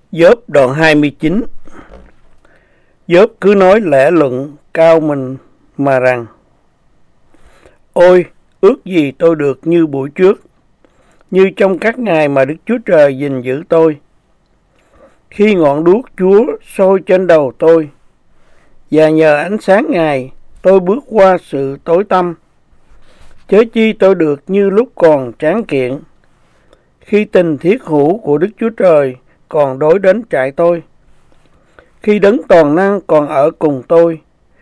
Gióp đoạn 29. Gióp cứ nói lẽ luận cao mình mà rằng: Ôi, ước gì tôi được như buổi trước, như trong các ngày mà Đức Chúa Trời gìn giữ tôi. Khi ngọn đuốc Chúa soi trên đầu tôi, và nhờ ánh sáng Ngài tôi bước qua sự tối tăm. Chớ chi tôi được như lúc còn tráng kiện, khi tình thiết hữu của Đức Chúa Trời còn đối đến trại tôi, khi Đấng toàn năng còn ở cùng tôi,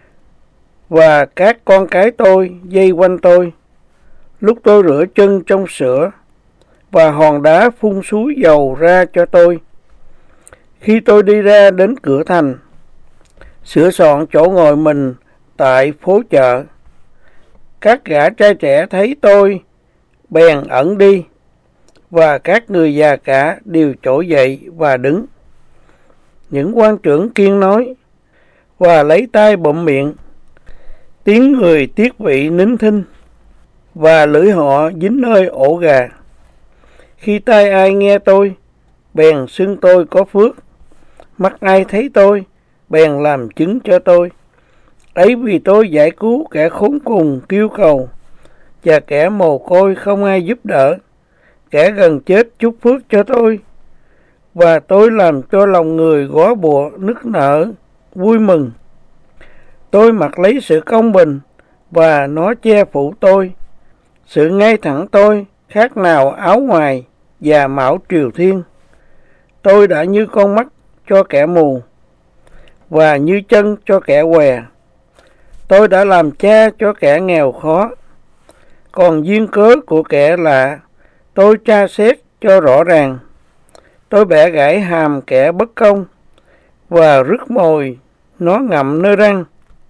và các con cái tôi dây quanh tôi, lúc tôi rửa chân trong sữa, và hòn đá phun suối dầu ra cho tôi. Khi tôi đi ra đến cửa thành, sửa soạn chỗ ngồi mình tại phố chợ, các gã trai trẻ thấy tôi bèn ẩn đi, và các người già cả đều trỗi dậy và đứng. Những quan trưởng kiên nói và lấy tay bụm miệng, tiếng người tiết vị nín thinh, và lưỡi họ dính nơi ổ gà. Khi tai ai nghe tôi, bèn xưng tôi có phước, mắt ai thấy tôi, bèn làm chứng cho tôi. Ấy vì tôi giải cứu kẻ khốn cùng kêu cầu, và kẻ mồ côi không ai giúp đỡ, kẻ gần chết chúc phước cho tôi, và tôi làm cho lòng người góa bụa nức nở vui mừng. Tôi mặc lấy sự công bình, và nó che phủ tôi. Sự ngay thẳng tôi khác nào áo ngoài và mão triều thiên. Tôi đã như con mắt cho kẻ mù, và như chân cho kẻ què. Tôi đã làm cha cho kẻ nghèo khó. Còn duyên cớ của kẻ lạ, tôi tra xét cho rõ ràng. Tôi bẻ gãy hàm kẻ bất công, và rứt mồi nó ngậm nơi răng.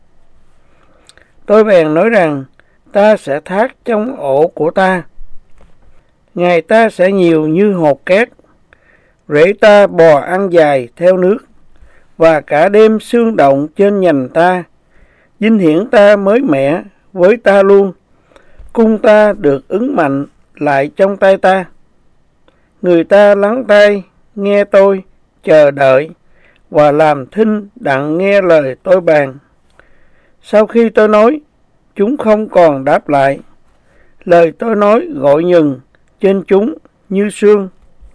Tôi bèn nói rằng ta sẽ thác trong ổ của ta, ngày ta sẽ nhiều như hột cát. Rễ ta bò ăn dài theo nước, và cả đêm sương động trên nhành ta. Vinh hiển ta mới mẻ với ta luôn, cung ta được ứng mạnh lại trong tay ta. Người ta lắng tai nghe tôi, chờ đợi, và làm thinh đặng nghe lời tôi bàn. Sau khi tôi nói, chúng không còn đáp lại. Lời tôi nói gọi nhừng trên chúng như sương.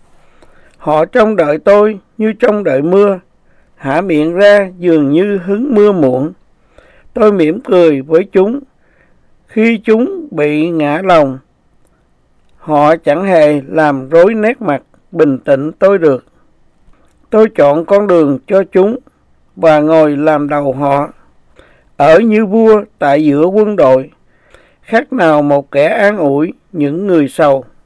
Họ trông đợi tôi như trông đợi mưa, há miệng ra dường như hứng mưa muộn. Tôi mỉm cười với chúng khi chúng bị ngã lòng. Họ chẳng hề làm rối nét mặt bình tĩnh tôi được. Tôi chọn con đường cho chúng và ngồi làm đầu họ, ở như vua tại giữa quân đội, khác nào một kẻ an ủi những người sầu.